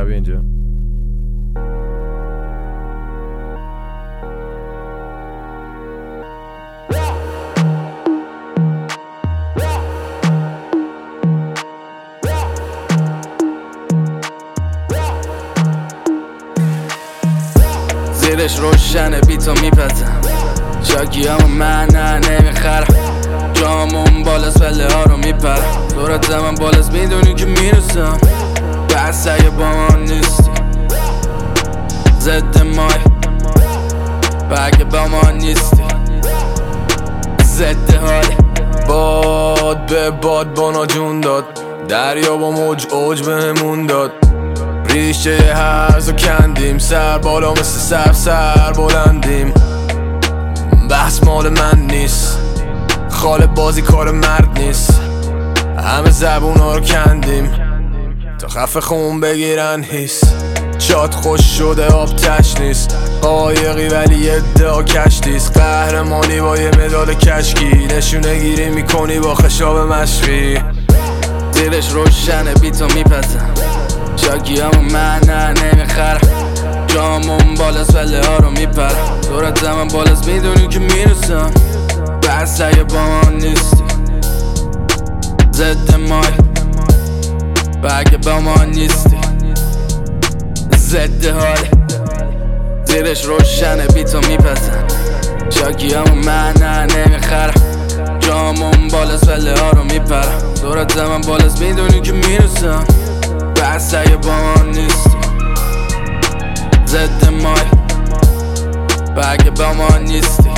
بیا اینجا. زیرش روشنه بیتو میپزم شاکی همون من نمیخرم جامون بالاست پله ها رو میپرم دورت من بالاست میدونی که میرسم بس اگه با من نیستی ضد مای بگه با ما نیستی ضد حالی باد به باد بانا جون داد دریا با موج اوج بهمون داد ریشه هرزو کندیم سر بالا مثل سر بلندیم بحث مال من نیست خاله بازی کار مرد نیست همه زبونا رو کندیم تا خفه خون بگیرن هیس شاد خوش شده آب تش نیست قایقی ولی ادعا کشتیست قهرمانی با یه مدال کشکی نشونه گیری میکنی با خشاب مشقی زیرش روشنه بیتو میپزم شاکی همون من نمیخرم جامون بالاست پله ها رو میپرم دورت من بالاست میدونی که میرسم بس اگه با من نیستی ضد مای بگه با ما نیستی ضد حالی زیرش روشنه بیتو میپزم شاکی همون من نمیخرم جامون بالاست پله ها رو میپرم دورت من بالاست میدونی که میرسم بس اگه با من نیستی ضد مای بگه با ما نیستی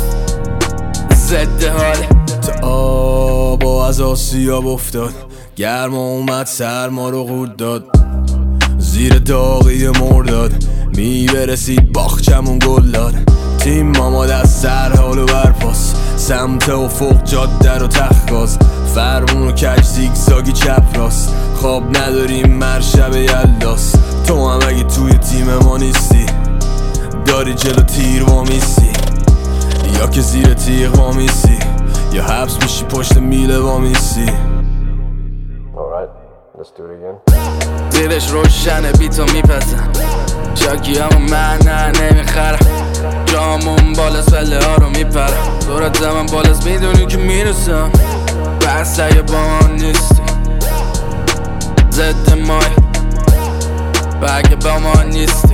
ضد حالی تا آبا از آسیاب افتاد گرما اومد سرما رو قورت داد زیر داغی مرداد میبرسید باغچمون گل داد تیم ماما دست سر حال و برپاس سمت افق جاده رو تخت فرمون و کج زیگزاگی چپ راست خواب نداریم مرشب یلداست تو هم اگه توی تیم ما نیستی داری جلو تیر وامیستی یا که زیر تیغ وامیستی یا حبس میشی پشت میله وامیستی. زیرش روشنه بیتو میپزم شاکی همون من نمیخرم جامون بالاست پله ها رو میپرم دورت من بالاست میدونی که میرسم بس اگه با من نیستی ضد مای بگه با ما نیستی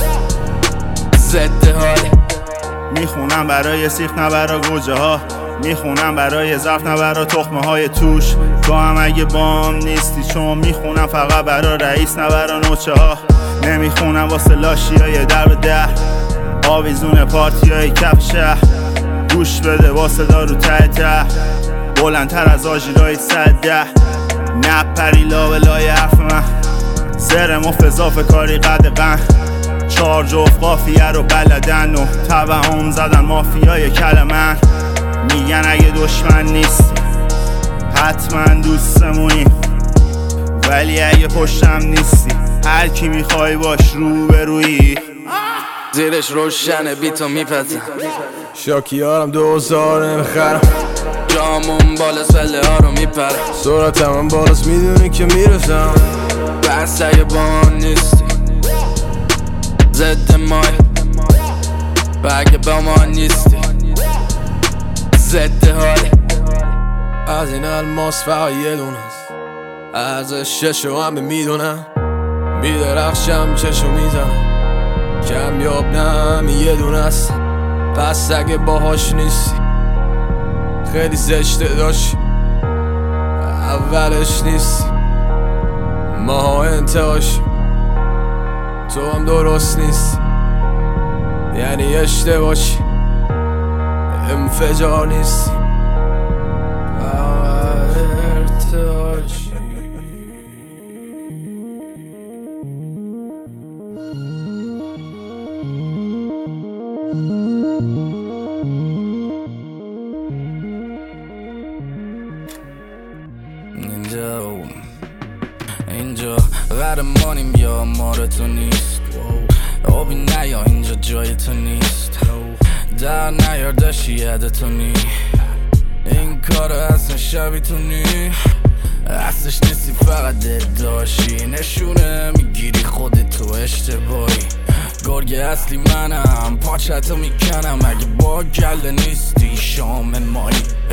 ضد حالی میخونم برای سیخ نه برای گوجه ها میخونم برای ظرف نه برای تخمه های توش تو هم اگه بام نیستی چون میخونم فقط برای رئیس نه برای نوچه ها نمیخونم واسه لاشی های در به در آویزون پارتی های کف شهر گوش بده واسه دارو ته بلندتر از آژیرهای 110 نپری لابلای حرف من زر مفت اضافه کاری قد قن 4 جفت قافیه رو بلدن و توهم زدن مافیای کلمن میگن اگه دشمن نیستی حتما دوستمونی ولی اگه پشتم نیستی هر کی میخوای باش رو به روی زیرش روشنه بیتو میپزم شاکی هارم 2000 نمیخرم جامون بالاست پله ها رو میپرم سرعتم هم بالاست میدونی که میرسم بس اگه با من نیستی ضد مای بگه با ما نیستی ضد حالی از این الماس فقط یه دونه است ارزششو همه میدونم میدرخشم چشو میزنم کمیاب نه همین یه دونه است پس اگه باهاش نیستی خیلی زشته داشتی اولش نیستی ماها انتهاشیم تو هم درست نیستی یعنی اشتباهی انفجار نیستی ارتعاشی اینجا قهرمانیم یا مار تو نیست آبی نیا اینجا جای تو نیست در نیار داشتی یاد تو نی این کار اصلا شبی تو نی اصلش نیستی فقط داشی نشونه میگیری خودتو اشتباهی گرگ اصلی منم پاچتو میکنم اگه با گله نیستی شام مالی